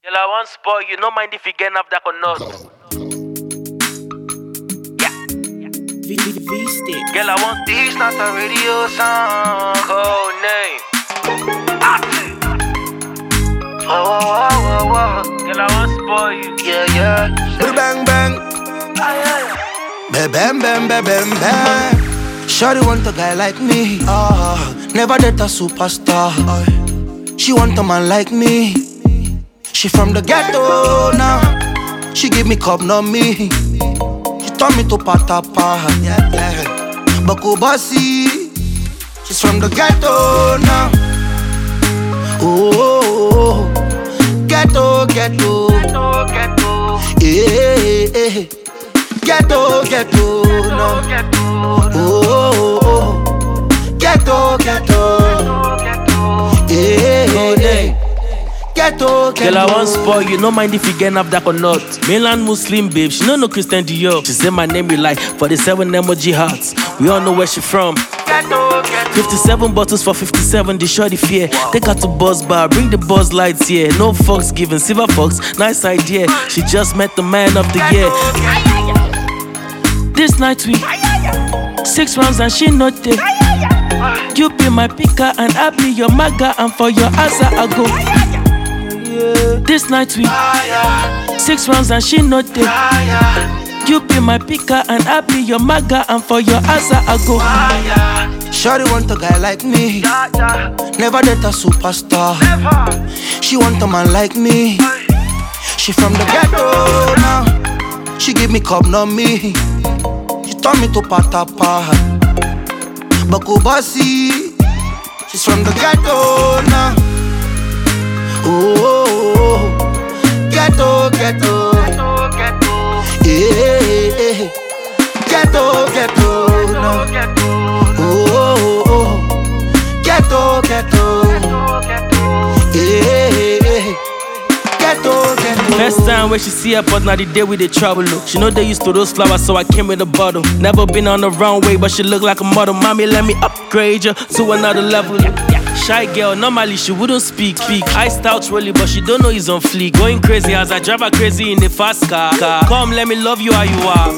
Girl, I want spoil you, no mind if you get up that or not. V-Stick. Girl, I want this, not a radio song. Oh, name. Oh. Girl, I want spoil you. Yeah. Bang bang. Bang bang bang bang bang. Shawty want a guy like me. Never date a superstar. She want a man like me. She from the ghetto now. She give me cup, not me. She turn me to patapa. Baku bossy. She's from the ghetto now. Oh, ghetto. Yeah. Ghetto, no. Oh, ghetto. Yeah. Ghetto. Girl, I want spoil you, no mind if you get up that or not. Mainland Muslim babe, she no Christian Dior. She say my name be like for the 7 emoji hearts. We all know where she from. 57 bottles for 57, the shorty fear. Take her to Buzz Bar, bring the Buzz lights here. No fucks given, silver fox, nice idea. She just met the man of the year. This night we 6 rounds and she not there. You be my picker and I be your maga, and for your answer I go. This night we 6 rounds and she not there. You be my picker and I be your maga, and for your answer I go. Shawty want a guy like me. Never date a superstar. She want a man like me. She from the ghetto now. She give me cup, not me. She turn me to patapa. Baku bossy. She's from the ghetto now. Oh, ghetto. Yeah. Ghetto, no. Oh, ghetto. Yeah. Ghetto. First time when she see her but now the day with the trouble look. She know they used to those flowers, so I came with a bottle. Never been on the runway, but she look like a model. Mommy, let me upgrade you to another level. Shy girl, normally she wouldn't speak. Iced out really, but she don't know he's on fleek. Going crazy as I drive her crazy in the fast car. Come, let me love you how you are.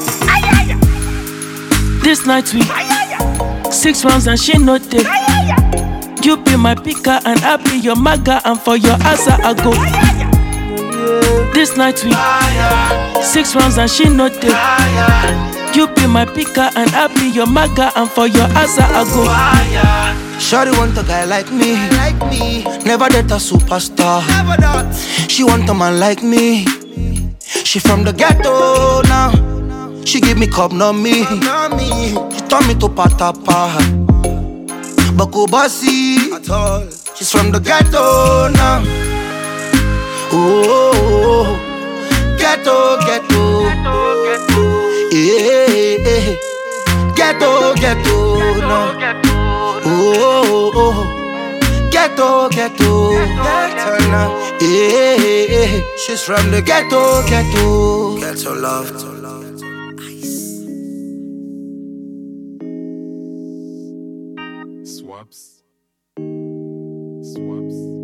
This night we 6 rounds and she not there. You be my picker and I be your maga, and for your answer I go. This night we 6 rounds and she not there. You be my picker and I be your maga, and for your answer I go. Shawty want a guy like me. Never date a superstar. She want a man like me. She from the ghetto now. She give me cup, not me. She turn me to patapa. Baku bossy. She's from the ghetto now. Oh, ghetto. Yeah. Ghetto, no. Oh, ghetto. Yeah. She's from the ghetto. Ghetto love. Swaps.